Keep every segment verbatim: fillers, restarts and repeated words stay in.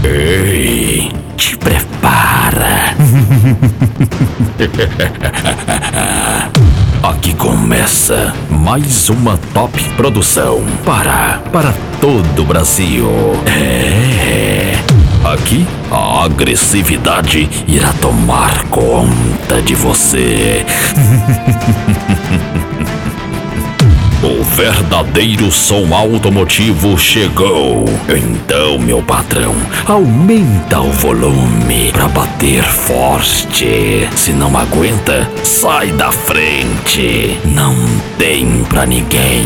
Ei, te prepara. Aqui começa mais uma top produção para, para todo o Brasil. É, aqui a agressividade irá tomar conta de você. O verdadeiro som automotivo chegou. Então, meu patrão, aumenta o volume pra bater forte. Se não aguenta, sai da frente. Não tem pra ninguém.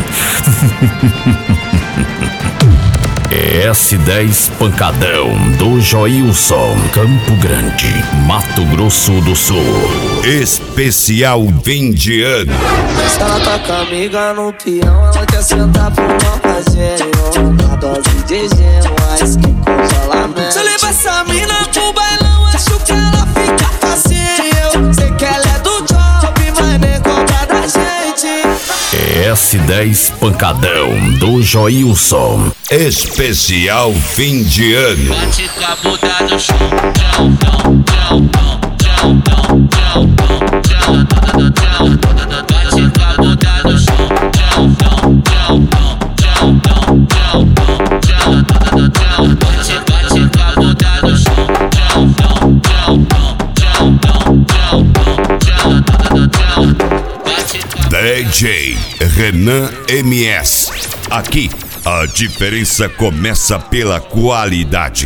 S dez Pancadão do Joilson, Campo Grande, Mato Grosso do Sul. Especial fim de ano. Ela tá com a amiga no peão, ela quer sentar pro malcazinho. Na dose de gelo, mas que coisa lá mesmo. Se eu levar essa mina pro bailão, acho que ela fica facinho. Sei que ela é do job, mas nem compra da gente. S dez Pancadão do Joilson. Especial fim de ano. Bate com a bunda no chão, chão, chão, chão, chão, chão, chão, chão, chão, bate com a bunda no chão, chão, chão, chão, chão, chão, chão, chão, bate, bate com a bunda no chão, chão, chão, chão, chão, chão, chão, bate com a D J Renan M S. Aqui a diferença começa pela qualidade.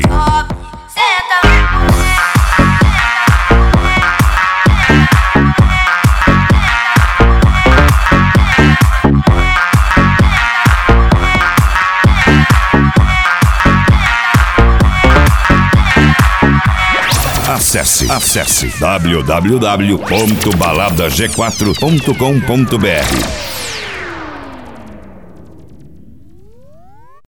Acesse, acesse w w w ponto balada g quatro ponto com ponto b r.